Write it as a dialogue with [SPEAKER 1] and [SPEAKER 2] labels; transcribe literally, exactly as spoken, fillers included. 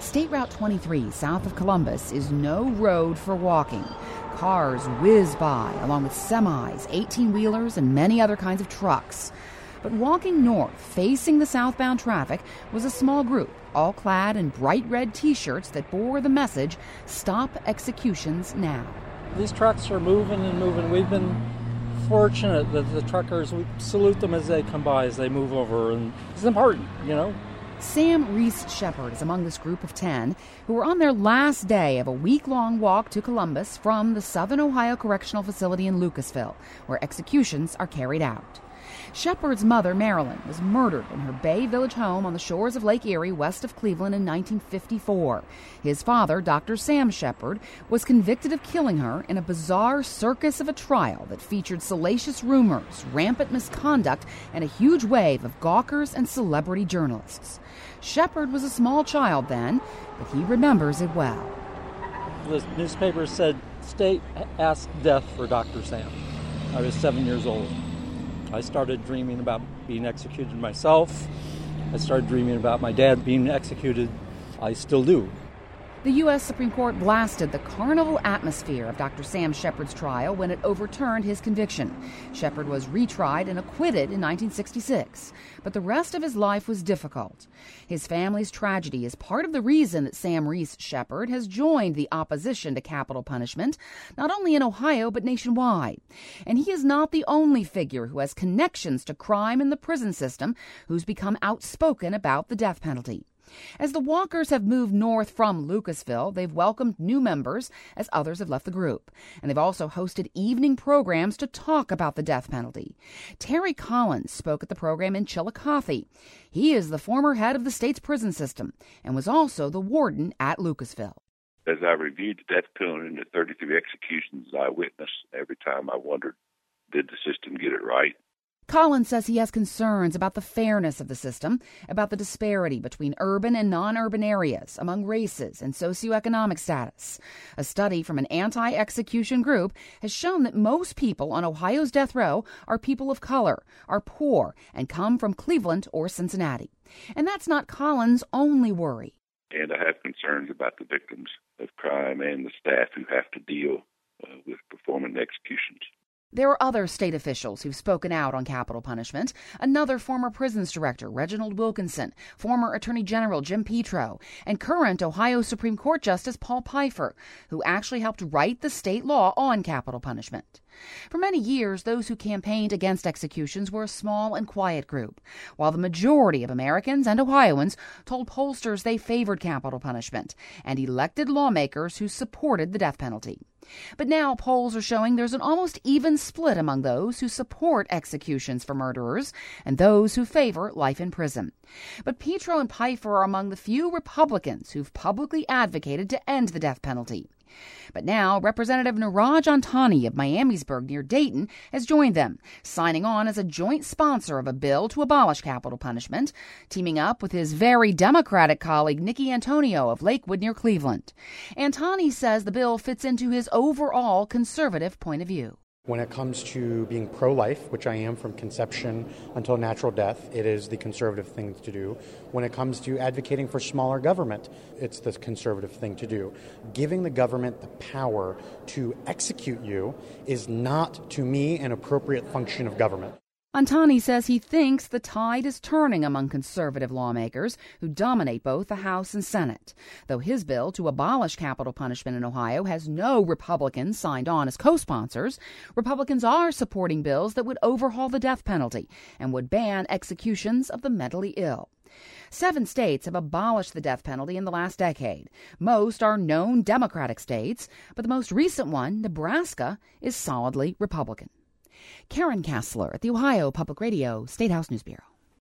[SPEAKER 1] State Route twenty-three south of Columbus is no road for walking. Cars whiz by, along with semis, eighteen-wheelers, and many other kinds of trucks. But walking north, facing the southbound traffic, was a small group, all clad in bright red T-shirts that bore the message, "Stop executions now."
[SPEAKER 2] These trucks are moving and moving. We've been fortunate that the truckers, we salute them as they come by, as they move over, and it's important, you know.
[SPEAKER 1] Sam Reese Shepard is among this group of ten who were on their last day of a week-long walk to Columbus from the Southern Ohio Correctional Facility in Lucasville, where executions are carried out. Shepard's mother, Marilyn, was murdered in her Bay Village home on the shores of Lake Erie, west of Cleveland, in nineteen fifty-four. His father, Doctor Sam Shepard, was convicted of killing her in a bizarre circus of a trial that featured salacious rumors, rampant misconduct, and a huge wave of gawkers and celebrity journalists. Shepard was a small child then, but he remembers it well.
[SPEAKER 2] The newspaper said, "State asked death for Doctor Sam." I was seven years old. I started dreaming about being executed myself. I started dreaming about my dad being executed. I still do.
[SPEAKER 1] The U S Supreme Court blasted the carnival atmosphere of Doctor Sam Shepard's trial when it overturned his conviction. Shepard was retried and acquitted in nineteen sixty-six, but the rest of his life was difficult. His family's tragedy is part of the reason that Sam Reese Shepard has joined the opposition to capital punishment, not only in Ohio but nationwide. And he is not the only figure who has connections to crime in the prison system who's become outspoken about the death penalty. As the walkers have moved north from Lucasville, they've welcomed new members as others have left the group. And they've also hosted evening programs to talk about the death penalty. Terry Collins spoke at the program in Chillicothe. He is the former head of the state's prison system and was also the warden at Lucasville.
[SPEAKER 3] As I reviewed the death penalty and the thirty-three executions I witnessed, every time I wondered, did the system get it right?
[SPEAKER 1] Collins says he has concerns about the fairness of the system, about the disparity between urban and non-urban areas, among races and socioeconomic status. A study from an anti-execution group has shown that most people on Ohio's death row are people of color, are poor, and come from Cleveland or Cincinnati. And that's not Collins' only worry.
[SPEAKER 3] And I have concerns about the victims of crime and the staff who have to deal uh, with performing the executions.
[SPEAKER 1] There are other state officials who've spoken out on capital punishment. Another former prisons director, Reginald Wilkinson, former Attorney General Jim Petro, and current Ohio Supreme Court Justice Paul Pfeiffer, who actually helped write the state law on capital punishment. For many years, those who campaigned against executions were a small and quiet group, while the majority of Americans and Ohioans told pollsters they favored capital punishment and elected lawmakers who supported the death penalty. But now polls are showing there's an almost even split among those who support executions for murderers and those who favor life in prison. But Petro and Pfeiffer are among the few Republicans who've publicly advocated to end the death penalty. But now Representative Neeraj Antani of Miamisburg near Dayton has joined them, signing on as a joint sponsor of a bill to abolish capital punishment, teaming up with his very Democratic colleague Nikki Antonio of Lakewood near Cleveland. Antani says the bill fits into his overall conservative point of view.
[SPEAKER 4] When it comes to being pro-life, which I am from conception until natural death, it is the conservative thing to do. When it comes to advocating for smaller government, it's the conservative thing to do. Giving the government the power to execute you is not, to me, an appropriate function of government.
[SPEAKER 1] Antani says he thinks the tide is turning among conservative lawmakers who dominate both the House and Senate. Though his bill to abolish capital punishment in Ohio has no Republicans signed on as co-sponsors, Republicans are supporting bills that would overhaul the death penalty and would ban executions of the mentally ill. Seven states have abolished the death penalty in the last decade. Most are known Democratic states, but the most recent one, Nebraska, is solidly Republican. Karen Kassler at the Ohio Public Radio State House News Bureau.